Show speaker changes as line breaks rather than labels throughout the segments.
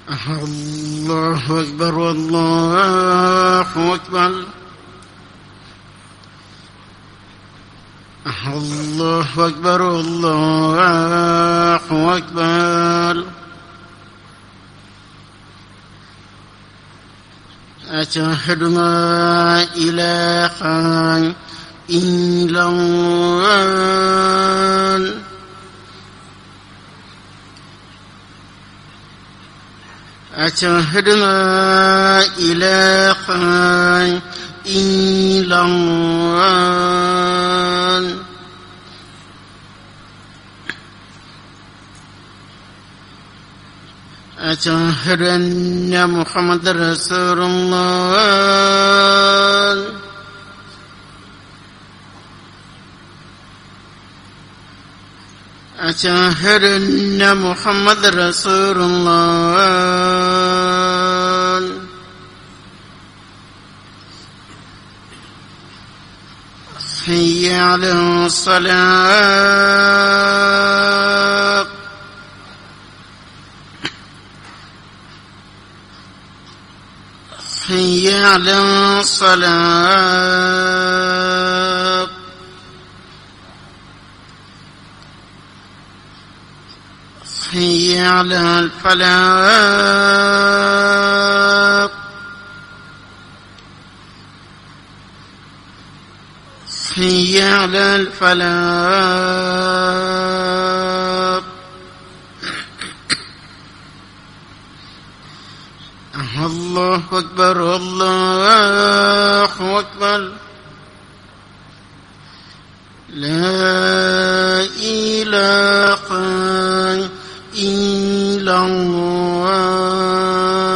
الله أكبر والله أكبر. الله أكبر الله أكبر. أشهد أن لا إله إلا الله. أشهد أن لا إله إلا الله. أشهد أن محمد رسول الله. أشهد أن محمد رسول الله. حي على الصلاة. حي على الصلاة. حي على الفلاح. حي على الفلاح. الله أكبر الله أكبر. لا إله إلا الله.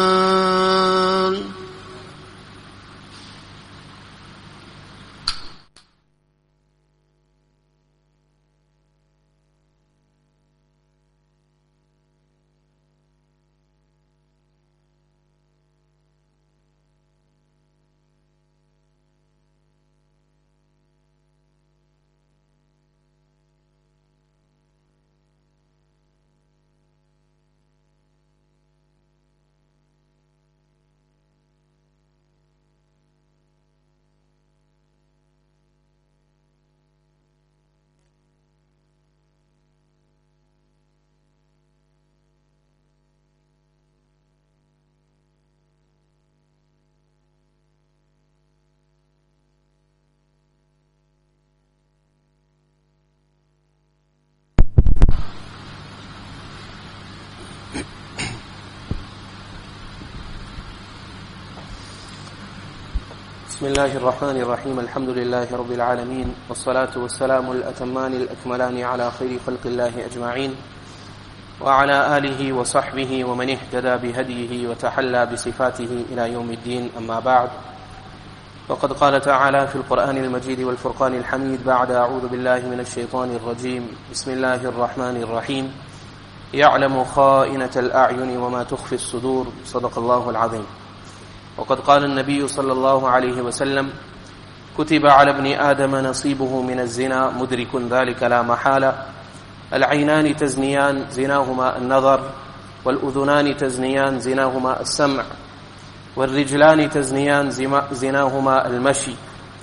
بسم الله الرحمن الرحيم. الحمد لله رب العالمين، والصلاة والسلام الأتمان الأكملان على خير خلق الله أجمعين، وعلى آله وصحبه ومن اهتدى بهديه وتحلى بصفاته إلى يوم الدين. أما بعد، فقد قال تعالى في القرآن المجيد والفرقان الحميد بعد أعوذ بالله من الشيطان الرجيم: بسم الله الرحمن الرحيم. يعلم خائنة الأعين وما تخفي الصدور. صدق الله العظيم. وقد قال النبي صلى الله عليه وسلم: كتب على ابن آدم نصيبه من الزنا مدرك ذلك لا محالة. العينان تزنيان زناهما النظر، والأذنان تزنيان زناهما السمع، والرجلان تزنيان زناهما المشي،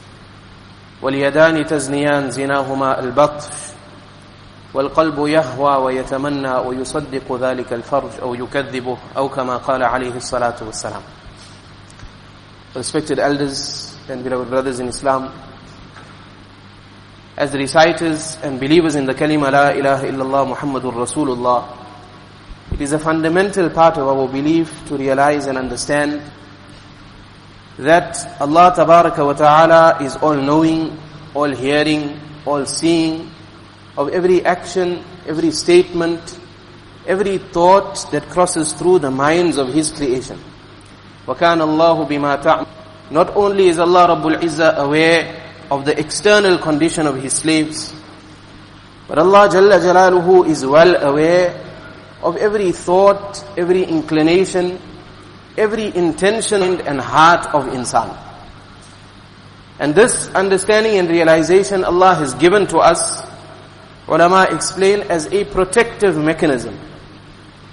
واليدان تزنيان زناهما البطش، والقلب يهوى ويتمنى ويصدق ذلك الفرج أو يكذبه، أو كما قال عليه الصلاة والسلام. Respected elders and beloved brothers in Islam, as the reciters and believers in the kalima La ilaha illallah Muhammadur Rasulullah, it is a fundamental part of our belief to realize and understand that Allah Tabaraka wa Ta'ala is all-knowing, all-hearing, all-seeing of every action, every statement, every thought that crosses through the minds of His creation. وَكَانَ اللَّهُ بِمَا تَعْمَلُونَ. Not only is Allah Rabbul Izzah aware of the external condition of His slaves, but Allah Jalla Jalaluhu is well aware of every thought, every inclination, every intention and heart of insan. And this understanding and realization Allah has given to us, ulama explain, as a protective mechanism.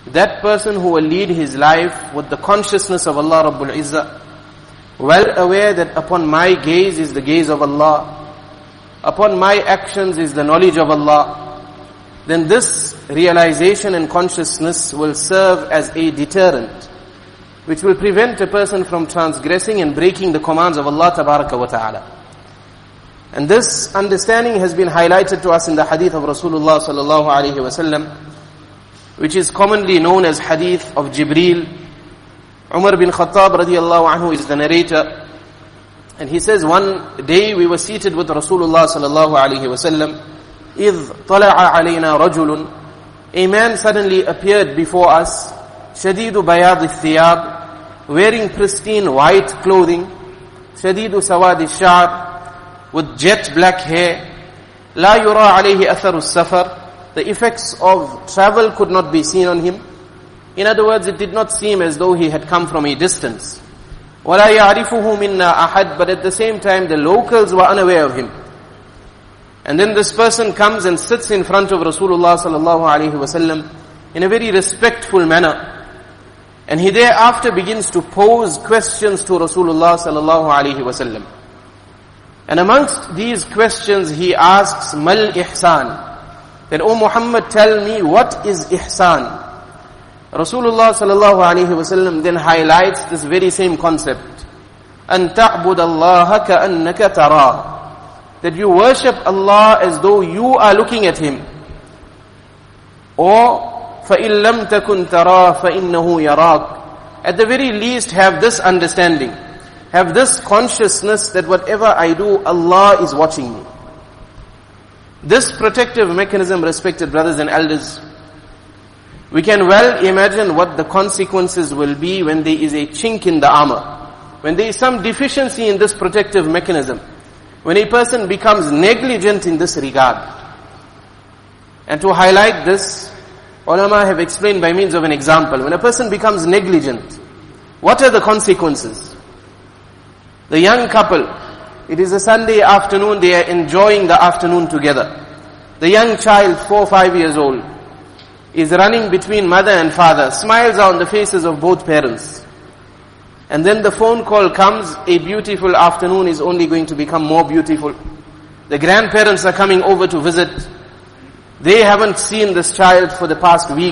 that person who will lead his life with the consciousness of Allah Rabbul Izzah, well aware that upon my gaze is the gaze of Allah, upon my actions is the knowledge of Allah, then this realization and consciousness will serve as a deterrent, which will prevent a person from transgressing and breaking the commands of Allah Tabaraka wa Ta'ala. And this understanding has been highlighted to us in the hadith of Rasulullah sallallahu alaihi wasallam, which is commonly known as hadith of Jibreel. Umar bin Khattab radiyallahu anhu is the narrator, and he says, one day we were seated with Rasulullah sallallahu alaihi wasallam, إِذْ طَلَعَ عَلَيْنَا رَجُلٌ, a man suddenly appeared before us, شَدِيدُ بَيَاضِ الثِّيَابِ, wearing pristine white clothing, شَدِيدُ سَوَادِ الشَّعْرِ, with jet black hair, لَا يُرَى عَلَيْهِ أَثَرُ السَّفَرِ, the effects of travel could not be seen on him. In other words, it did not seem as though he had come from a distance. وَلَا يَعْرِفُهُ مِنَّا أَحَدٍ, but at the same time the locals were unaware of him. And then this person comes and sits in front of Rasulullah sallallahu alaihi wasallam in a very respectful manner. And he thereafter begins to pose questions to Rasulullah sallallahu alaihi wasallam. And amongst these questions he asks, Mal ihsan? That, O Muhammad, tell me, what is ihsan? Rasulullah sallallahu alaihi wasallam then highlights this very same concept. An ta'bud Allah ka'annaka tarah. That you worship Allah as though you are looking at Him. Or, فَإِن لَمْ تَكُنْ تَرَاهُ فَإِنَّهُ يَرَاكَ. At the very least, have this understanding. Have this consciousness that whatever I do, Allah is watching me. This protective mechanism, respected brothers and elders, we can well imagine what the consequences will be when there is a chink in the armor. When there is some deficiency in this protective mechanism. When a person becomes negligent in this regard. And to highlight this, ulama have explained by means of an example. When a person becomes negligent, what are the consequences? The young couple, it is a Sunday afternoon, they are enjoying the afternoon together. The young child, 4 or 5 years old, is running between mother and father. Smiles are on the faces of both parents. And then the phone call comes, a beautiful afternoon is only going to become more beautiful. The grandparents are coming over to visit. They haven't seen this child for the past week.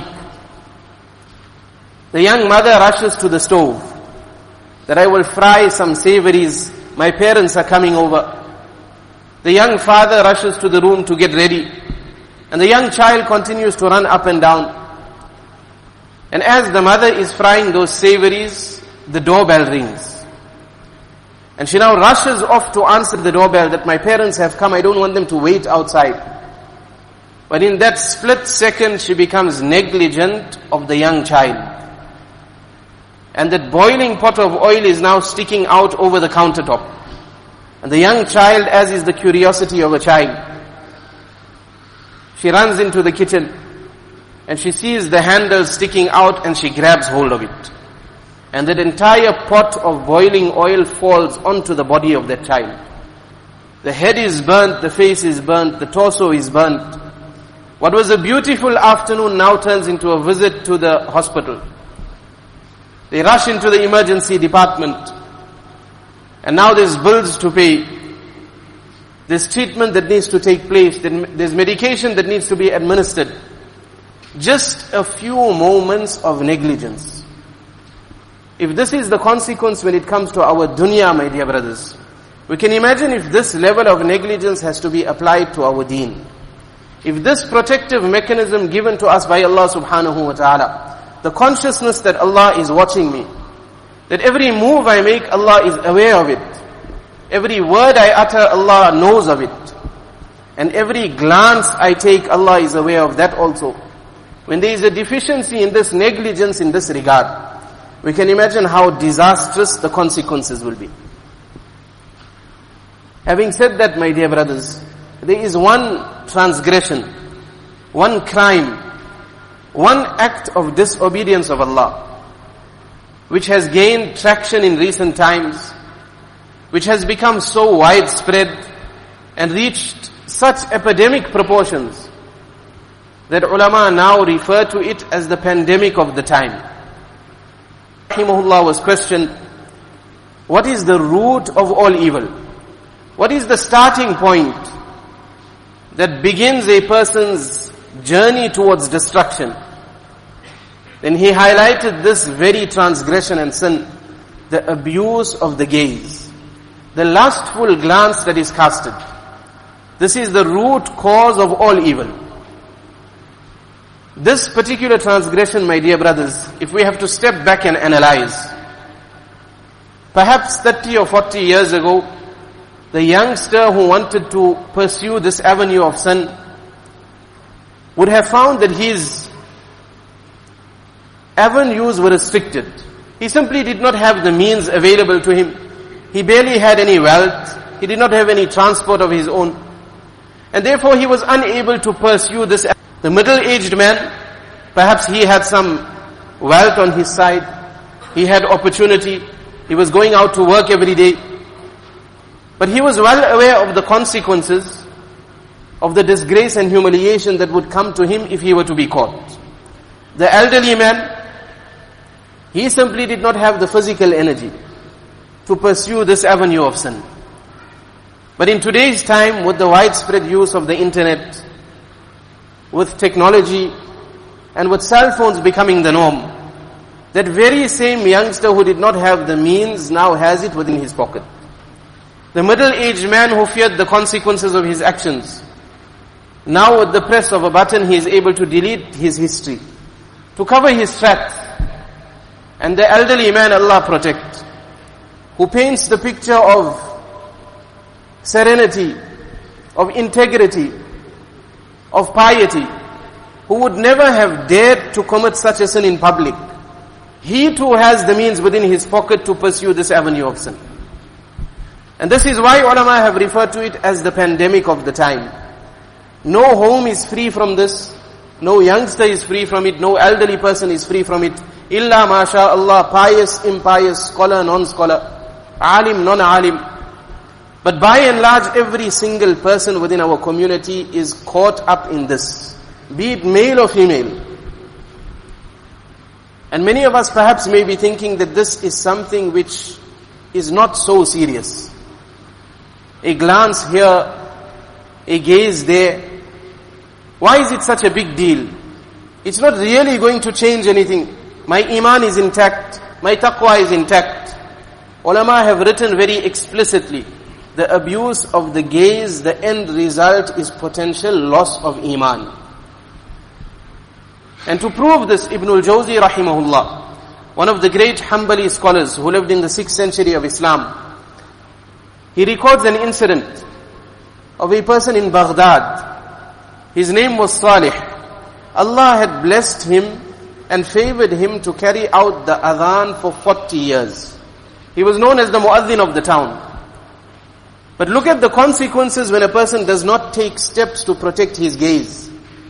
The young mother rushes to the stove, that I will fry some savories. My parents are coming over. The young father rushes to the room to get ready. And the young child continues to run up and down. And as the mother is frying those savories, the doorbell rings. And she now rushes off to answer the doorbell, that my parents have come, I don't want them to wait outside. But in that split second, she becomes negligent of the young child. And that boiling pot of oil is now sticking out over the countertop. And the young child, as is the curiosity of a child, she runs into the kitchen and she sees the handle sticking out and she grabs hold of it. And that entire pot of boiling oil falls onto the body of that child. The head is burnt, the face is burnt, the torso is burnt. What was a beautiful afternoon now turns into a visit to the hospital. They rush into the emergency department. And now there's bills to pay. There's treatment that needs to take place. There's medication that needs to be administered. Just a few moments of negligence. If this is the consequence when it comes to our dunya, my dear brothers, we can imagine if this level of negligence has to be applied to our deen. If this protective mechanism given to us by Allah subhanahu wa ta'ala, the consciousness that Allah is watching me, that every move I make, Allah is aware of it. Every word I utter, Allah knows of it. And every glance I take, Allah is aware of that also. When there is a deficiency in this negligence in this regard, we can imagine how disastrous the consequences will be. Having said that, my dear brothers, there is one transgression, one crime, one act of disobedience of Allah, which has gained traction in recent times, which has become so widespread and reached such epidemic proportions, that ulama now refer to it as the pandemic of the time. Rahimahullah was questioned, what is the root of all evil? What is the starting point that begins a person's journey towards destruction? Then he highlighted this very transgression and sin, the abuse of the gaze, the lustful glance that is casted. This is the root cause of all evil. This particular transgression, my dear brothers, if we have to step back and analyze, perhaps 30 or 40 years ago, the youngster who wanted to pursue this avenue of sin would have found that his avenues were restricted. He simply did not have the means available to him. He barely had any wealth. He did not have any transport of his own. And therefore he was unable to pursue this. The middle-aged man, perhaps he had some wealth on his side. He had opportunity. He was going out to work every day. But he was well aware of the consequences of the disgrace and humiliation that would come to him if he were to be caught. The elderly man, he simply did not have the physical energy to pursue this avenue of sin. But in today's time, with the widespread use of the internet, with technology, and with cell phones becoming the norm, that very same youngster who did not have the means now has it within his pocket. The middle-aged man who feared the consequences of his actions, now with the press of a button he is able to delete his history, to cover his tracks. And the elderly man, Allah protect, who paints the picture of serenity, of integrity, of piety, who would never have dared to commit such a sin in public. He too has the means within his pocket to pursue this avenue of sin. And this is why ulama have referred to it as the pandemic of the time. No home is free from this. No youngster is free from it. No elderly person is free from it. Illa masha'Allah, pious, impious, scholar, non-scholar, alim, non-alim. But by and large, every single person within our community is caught up in this, be it male or female. And many of us perhaps may be thinking that this is something which is not so serious. A glance here, a gaze there. Why is it such a big deal? It's not really going to change anything. My iman is intact. My taqwa is intact. Ulama have written very explicitly, the abuse of the gaze, the end result is potential loss of iman. And to prove this, Ibn al-Jawzi rahimahullah, one of the great Hanbali scholars who lived in the 6th century of Islam, he records an incident of a person in Baghdad. His name was Salih. Allah had blessed him and favored him to carry out the adhan for 40 years. He was known as the muazzin of the town. But look at the consequences when a person does not take steps to protect his gaze.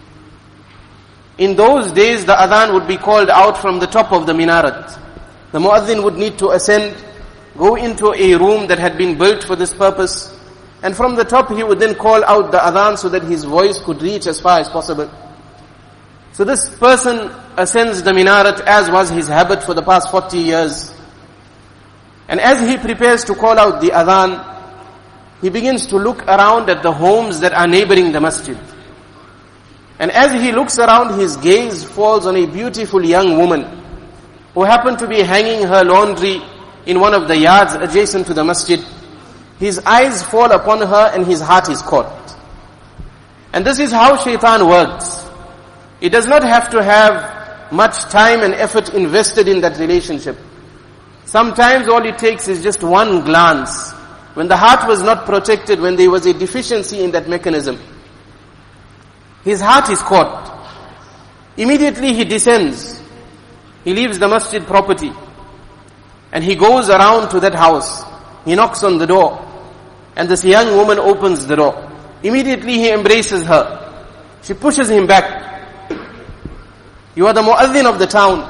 In those days, the adhan would be called out from the top of the minaret. The muazzin would need to ascend, go into a room that had been built for this purpose, and from the top he would then call out the adhan so that his voice could reach as far as possible. So this person ascends the minaret as was his habit for the past 40 years. And as he prepares to call out the adhan, he begins to look around at the homes that are neighboring the masjid. And as he looks around, his gaze falls on a beautiful young woman who happened to be hanging her laundry in one of the yards adjacent to the masjid. His eyes fall upon her and his heart is caught. And this is how shaitan works. It does not have to have much time and effort invested in that relationship. Sometimes all it takes is just one glance. When the heart was not protected, when there was a deficiency in that mechanism, his heart is caught. Immediately he descends. He leaves the masjid property. And he goes around to that house. He knocks on the door. And this young woman opens the door. Immediately he embraces her. She pushes him back. You are the muazzin of the town.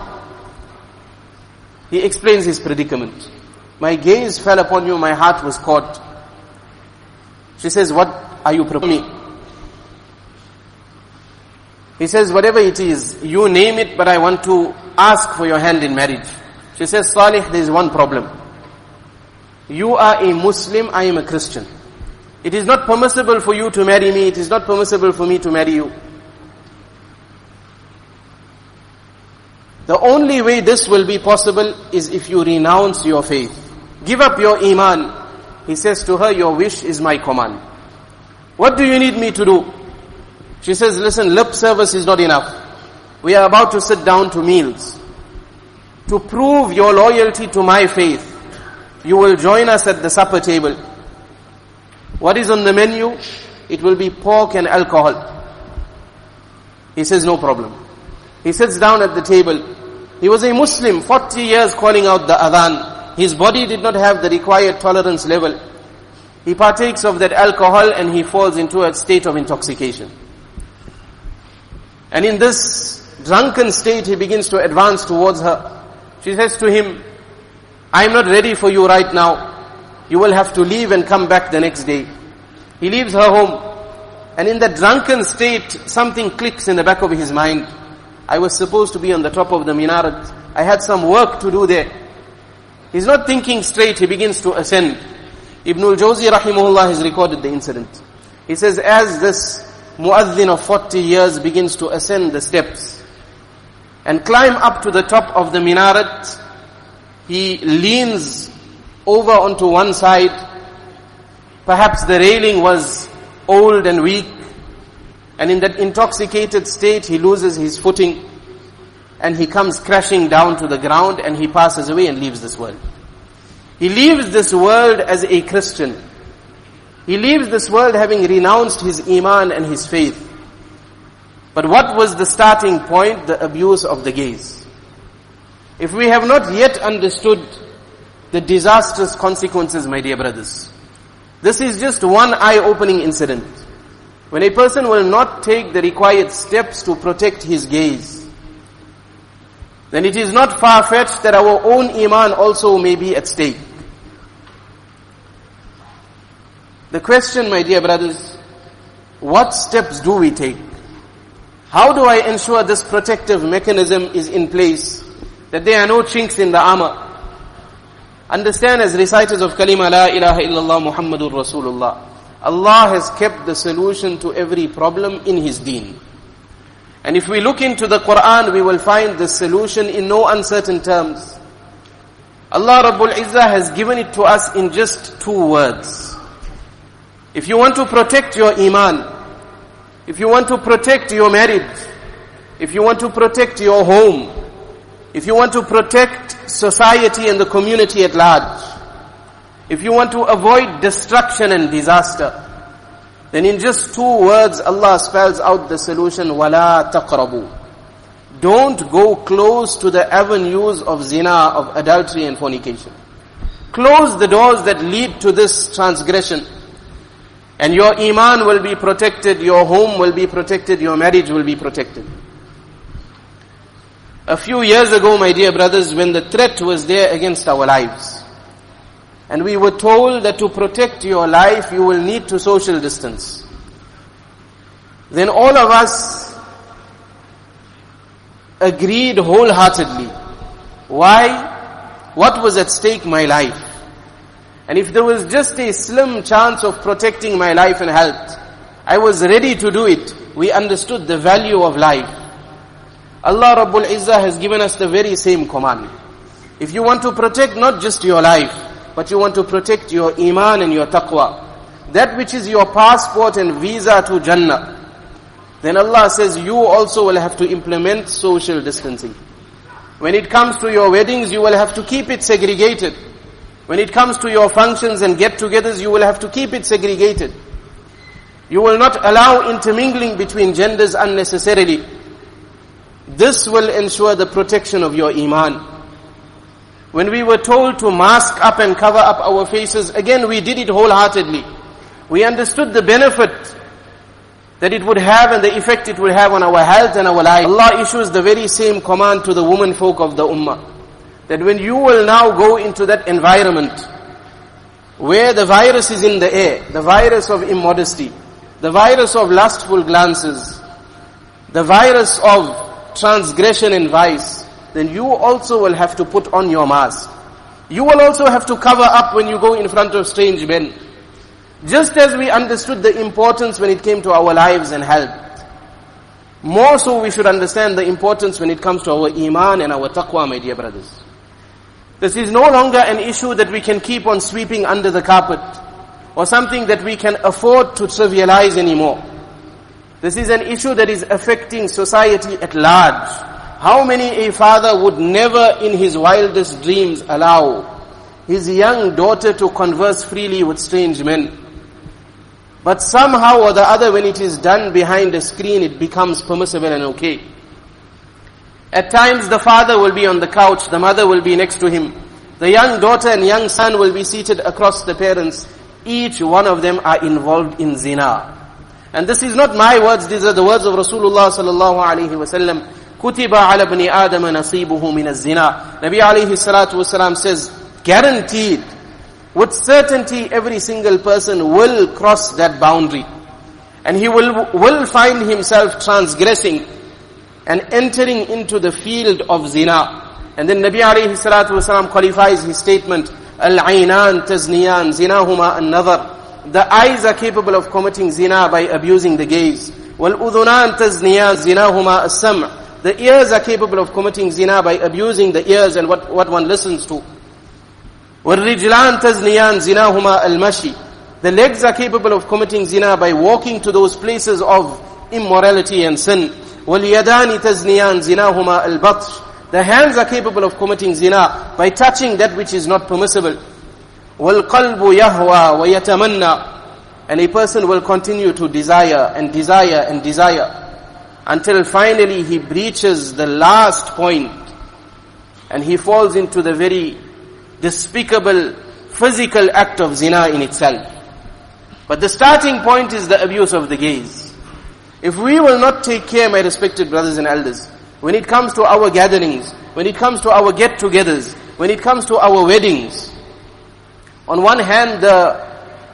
He explains his predicament. My gaze fell upon you, my heart was caught. She says, what are you proposing? He says, whatever it is, you name it, but I want to ask for your hand in marriage. She says, Salih, there is one problem. You are a Muslim, I am a Christian. It is not permissible for you to marry me, it is not permissible for me to marry you. The only way this will be possible is if you renounce your faith. Give up your iman. He says to her, your wish is my command. What do you need me to do? She says, listen, lip service is not enough. We are about to sit down to meals. To prove your loyalty to my faith, you will join us at the supper table. What is on the menu? It will be pork and alcohol. He says, no problem. He sits down at the table. He was a Muslim, 40 years calling out the adhan. His body did not have the required tolerance level. He partakes of that alcohol and he falls into a state of intoxication. And in this drunken state, he begins to advance towards her. She says to him, I am not ready for you right now. You will have to leave and come back the next day. He leaves her home. And in that drunken state, something clicks in the back of his mind. I was supposed to be on the top of the minaret. I had some work to do there. He's not thinking straight. He begins to ascend. Ibn al-Jawzi rahimahullah has recorded the incident. He says, as this muazzin of 40 years begins to ascend the steps and climb up to the top of the minaret, he leans over onto one side. Perhaps the railing was old and weak, and in that intoxicated state he loses his footing and he comes crashing down to the ground and he passes away and leaves this world. He leaves this world as a Christian. He leaves this world having renounced his iman and his faith. But what was the starting point? The abuse of the gaze. If we have not yet understood the disastrous consequences, my dear brothers, this is just one eye-opening incident. When a person will not take the required steps to protect his gaze, then it is not far-fetched that our own iman also may be at stake. The question, my dear brothers, what steps do we take? How do I ensure this protective mechanism is in place, that there are no chinks in the armor? Understand, as reciters of kalima la ilaha illallah Muhammadur Rasulullah, Allah has kept the solution to every problem in His deen. And if we look into the Quran, we will find the solution in no uncertain terms. Allah Rabbul Izzah has given it to us in just 2 words. If you want to protect your iman, if you want to protect your marriage, if you want to protect your home, if you want to protect society and the community at large, if you want to avoid destruction and disaster, then in just 2 words Allah spells out the solution, وَلَا تَقْرَبُوا. Don't go close to the avenues of zina, of adultery and fornication. Close the doors that lead to this transgression. And your iman will be protected, your home will be protected, your marriage will be protected. A few years ago, my dear brothers, when the threat was there against our lives, and we were told that to protect your life, you will need to social distance, then all of us agreed wholeheartedly. Why? What was at stake? My life. And if there was just a slim chance of protecting my life and health, I was ready to do it. We understood the value of life. Allah Rabbul Izzah has given us the very same command. If you want to protect not just your life, but you want to protect your iman and your taqwa, that which is your passport and visa to Jannah, then Allah says you also will have to implement social distancing. When it comes to your weddings, you will have to keep it segregated. When it comes to your functions and get-togethers, you will have to keep it segregated. You will not allow intermingling between genders unnecessarily. This will ensure the protection of your iman. When we were told to mask up and cover up our faces, again we did it wholeheartedly. We understood the benefit that it would have and the effect it would have on our health and our life. Allah issues the very same command to the women folk of the ummah, that when you will now go into that environment where the virus is in the air, the virus of immodesty, the virus of lustful glances, the virus of transgression and vice, then you also will have to put on your mask. You will also have to cover up when you go in front of strange men. Just as we understood the importance when it came to our lives and health, more so we should understand the importance when it comes to our iman and our taqwa, my dear brothers. This is no longer an issue that we can keep on sweeping under the carpet, or something that we can afford to trivialize anymore. This is an issue that is affecting society at large. How many a father would never in his wildest dreams allow his young daughter to converse freely with strange men? But somehow or the other, when it is done behind a screen, it becomes permissible and okay. At times the father will be on the couch, the mother will be next to him. The young daughter and young son will be seated across the parents. Each one of them are involved in zina. And this is not my words, these are the words of Rasulullah sallallahu alaihi wasallam. Kutiba ala ibni Adam nasibuhu min az-zina. Nabi alayhi salatu wasalam says, guaranteed, with certainty, every single person will cross that boundary. And he will find himself transgressing and entering into the field of zina. And then Nabi alayhi salatu wasalam qualifies his statement, Al-aynan tazniyan zinahuma an-nazar. The eyes are capable of committing zina by abusing the gaze. Wal-udhunan tazniyan zinahuma as-sam'. The ears are capable of committing zina by abusing the ears and what one listens to. وَالرِّجْلَانْ تَزْنِيَانْ زِنَاهُمَا الْمَشِي. The legs are capable of committing zina by walking to those places of immorality and sin. وَالْيَدَانِ تَزْنِيَانْ زِنَاهُمَا الْبَطْشِ. The hands are capable of committing zina by touching that which is not permissible. وَالْقَلْبُ يَهْوَى وَيَتَمَنَّى. And a person will continue to desire and desire and desire until finally he breaches the last point and he falls into the very despicable physical act of zina in itself. But the starting point is the abuse of the gaze. If we will not take care, my respected brothers and elders, when it comes to our gatherings, when it comes to our get-togethers, when it comes to our weddings, on one hand the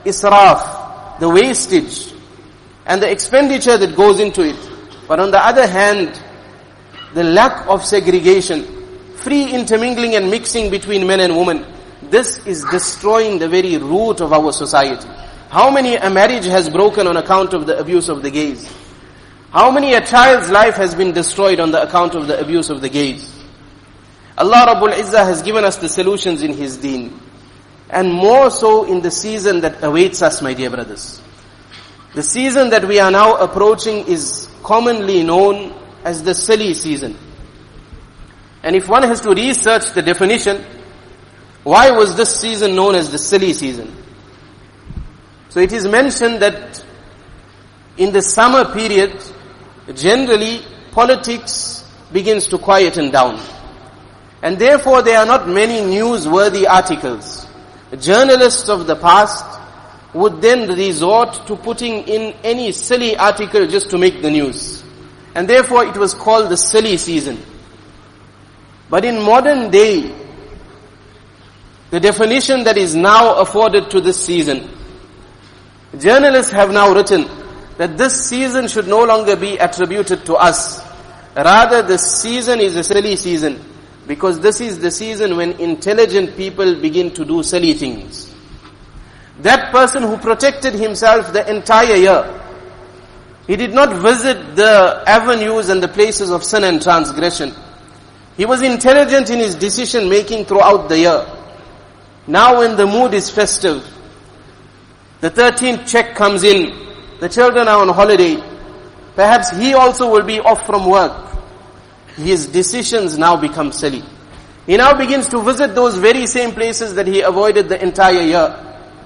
israf, the wastage, and the expenditure that goes into it, but on the other hand, the lack of segregation, free intermingling and mixing between men and women, this is destroying the very root of our society. How many a marriage has broken on account of the abuse of the gaze? How many a child's life has been destroyed on the account of the abuse of the gaze? Allah Rabbul Izzah has given us the solutions in His deen. And more so in the season that awaits us, my dear brothers. The season that we are now approaching is commonly known as the silly season. And if one has to research the definition, why was this season known as the silly season? So it is mentioned that in the summer period, generally politics begins to quieten down. And therefore there are not many newsworthy articles. Journalists of the past would then resort to putting in any silly article just to make the news. And therefore it was called the silly season. But in modern day, the definition that is now afforded to this season, journalists have now written that this season should no longer be attributed to us. Rather, this season is a silly season, because this is the season when intelligent people begin to do silly things. That person who protected himself the entire year, he did not visit the avenues and the places of sin and transgression. He was intelligent in his decision making throughout the year. Now when the mood is festive, the 13th check comes in, the children are on holiday, perhaps he also will be off from work. His decisions now become silly. He now begins to visit those very same places that he avoided the entire year.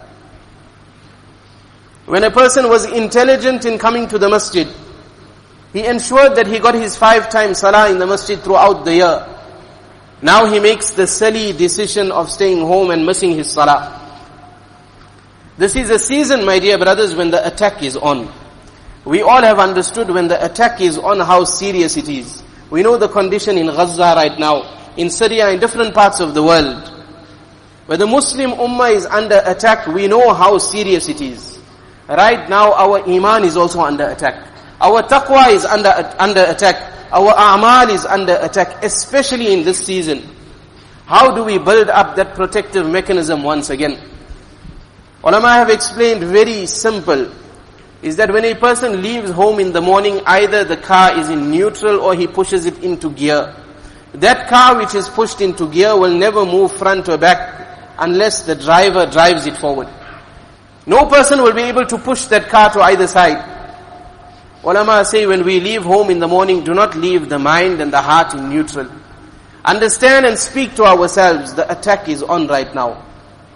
When a person was intelligent in coming to the masjid, he ensured that he got his 5 times salah in the masjid throughout the year. Now he makes the silly decision of staying home and missing his salah. This is a season, my dear brothers, when the attack is on. We all have understood when the attack is on how serious it is. We know the condition in Gaza right now, in Syria, in different parts of the world. Where the Muslim Ummah is under attack, we know how serious it is. Right now our iman is also under attack. Our taqwa is under attack. Our a'mal is under attack, especially in this season. How do we build up that protective mechanism once again? Ulama have explained very simple, is that when a person leaves home in the morning, either the car is in neutral or he pushes it into gear. That car which is pushed into gear will never move front or back unless the driver drives it forward. No person will be able to push that car to either side. Ulama say when we leave home in the morning, do not leave the mind and the heart in neutral. Understand and speak to ourselves, the attack is on right now.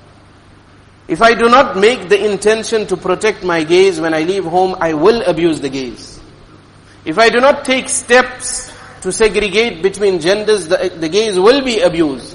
If I do not make the intention to protect my gaze when I leave home, I will abuse the gaze. If I do not take steps to segregate between genders, the gaze will be abused.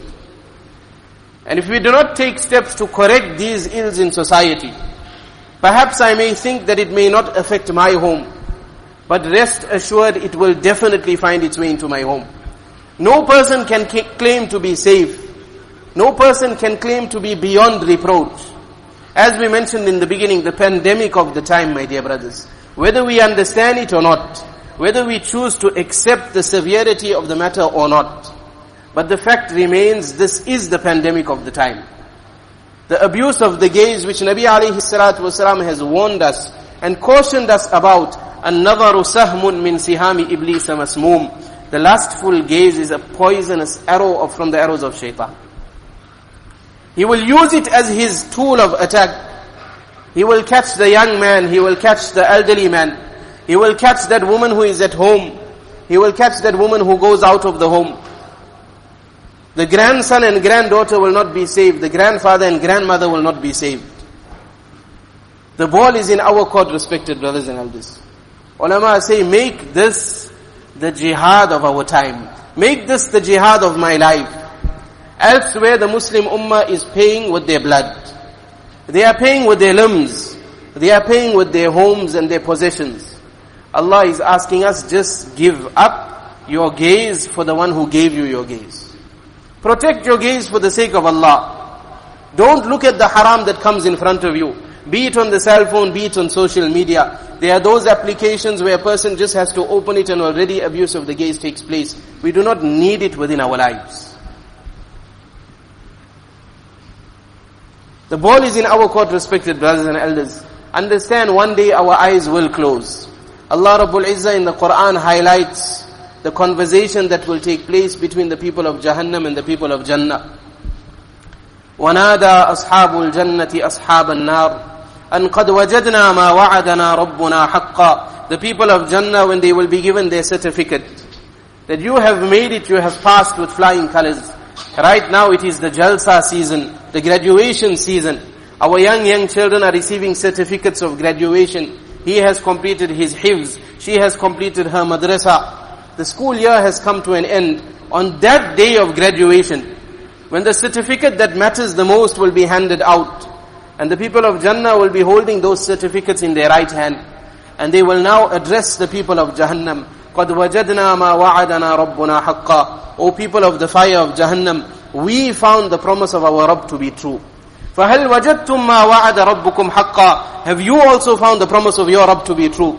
And if we do not take steps to correct these ills in society, perhaps I may think that it may not affect my home, but rest assured it will definitely find its way into my home. No person can claim to be safe. No person can claim to be beyond reproach. As we mentioned in the beginning, the pandemic of the time, my dear brothers, whether we understand it or not, whether we choose to accept the severity of the matter or not, but the fact remains, this is the pandemic of the time. The abuse of the gaze, which Nabi alayhi salatu wasalam has warned us and cautioned us about, النظر سهم من سهام إبليس مسموم. The lustful gaze is a poisonous arrow from the arrows of shaitan. He will use it as his tool of attack. He will catch the young man, he will catch the elderly man, he will catch that woman who is at home, he will catch that woman who goes out of the home. The grandson and granddaughter will not be saved, the grandfather and grandmother will not be saved. The ball is in our court, respected brothers and elders. Ulama say, make this the jihad of our time. Make this the jihad of my life. Elsewhere the Muslim ummah is paying with their blood. They are paying with their limbs. They are paying with their homes and their possessions. Allah is asking us, just give up your gaze for the one who gave you your gaze. Protect your gaze for the sake of Allah. Don't look at the haram that comes in front of you. Be it on the cell phone, be it on social media. There are those applications where a person just has to open it and already abuse of the gaze takes place. We do not need it within our lives. The ball is in our court, respected brothers and elders. Understand, one day our eyes will close. Allah Rabbul Izzah in the Quran highlights the conversation that will take place between the people of Jahannam and the people of Jannah. وَنَادَى أَصْحَابُ الْجَنَّةِ أَصْحَابَ النَّارِ أَنْ قَدْ وَجَدْنَا مَا وَعَدَنَا رَبُّنَا حَقًّا. The people of Jannah, when they will be given their certificate, that you have made it, you have passed with flying colors. Right now it is the Jalsa season, the graduation season. Our young children are receiving certificates of graduation. He has completed his hifz. She has completed her madrasa. The school year has come to an end. On that day of graduation, when the certificate that matters the most will be handed out, and the people of Jannah will be holding those certificates in their right hand, and they will now address the people of Jahannam. قَدْ وَجَدْنَا مَا وَعَدَنَا رَبُّنَا حَقًّا. O people of the fire of Jahannam, we found the promise of our Rabb to be true. فَهَلْ وَجَدْتُمْ مَا وَعَدَ رَبُّكُمْ حَقًّا. Have you also found the promise of your Rabb to be true?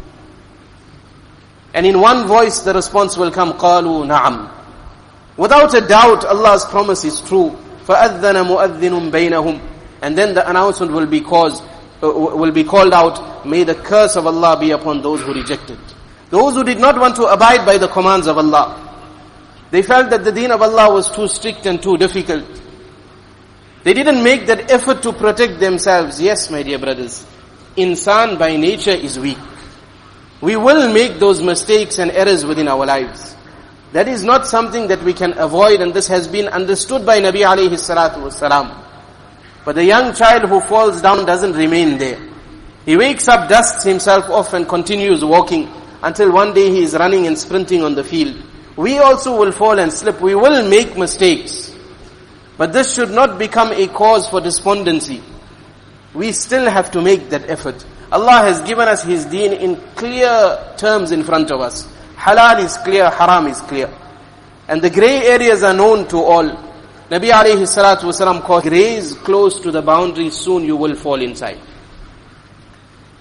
And in one voice the response will come, قَالُوا نَعَمْ. Without a doubt, Allah's promise is true. فَأَذَّنَ مُؤَذِّنٌ بَيْنَهُمْ. And then the announcement will be called out, may the curse of Allah be upon those who rejected. Those who did not want to abide by the commands of Allah. They felt that the deen of Allah was too strict and too difficult. They didn't make that effort to protect themselves. Yes, my dear brothers, insan by nature is weak. We will make those mistakes and errors within our lives. That is not something that we can avoid, and this has been understood by Nabi alayhi salatu wasalam. But the young child who falls down doesn't remain there. He wakes up, dusts himself off and continues walking until one day he is running and sprinting on the field. We also will fall and slip. We will make mistakes. But this should not become a cause for despondency. We still have to make that effort. Allah has given us His deen in clear terms in front of us. Halal is clear, haram is clear. And the grey areas are known to all. Nabi alayhi salatu wasalam called, graze close to the boundary, soon you will fall inside.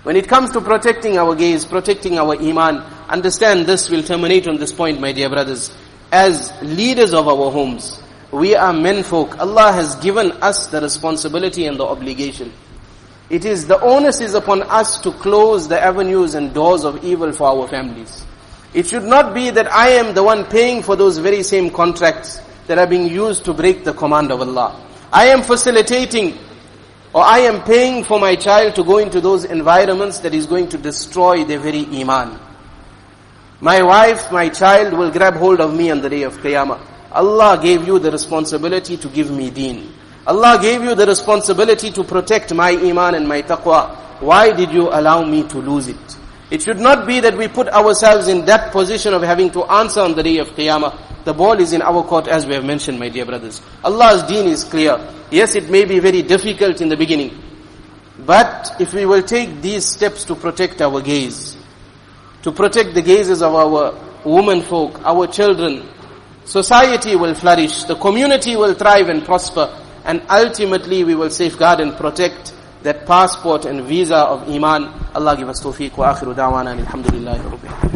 When it comes to protecting our gaze, protecting our iman, understand this, will terminate on this point, my dear brothers. As leaders of our homes, we are menfolk. Allah has given us the responsibility and the obligation. The onus is upon us to close the avenues and doors of evil for our families. It should not be that I am the one paying for those very same contracts that are being used to break the command of Allah. I am facilitating, or I am paying for my child to go into those environments that is going to destroy their very iman. My wife, my child will grab hold of me on the day of Qiyamah. Allah gave you the responsibility to give me deen. Allah gave you the responsibility to protect my iman and my taqwa. Why did you allow me to lose it? It should not be that we put ourselves in that position of having to answer on the day of Qiyamah. The ball is in our court, as we have mentioned, my dear brothers. Allah's deen is clear. Yes, it may be very difficult in the beginning. But if we will take these steps to protect our gaze, to protect the gazes of our women folk, our children, society will flourish, the community will thrive and prosper, and ultimately we will safeguard and protect that passport and visa of iman. Allah give us tawfiq wa akhiru da'wana alhamdulillahi rabbil alamin.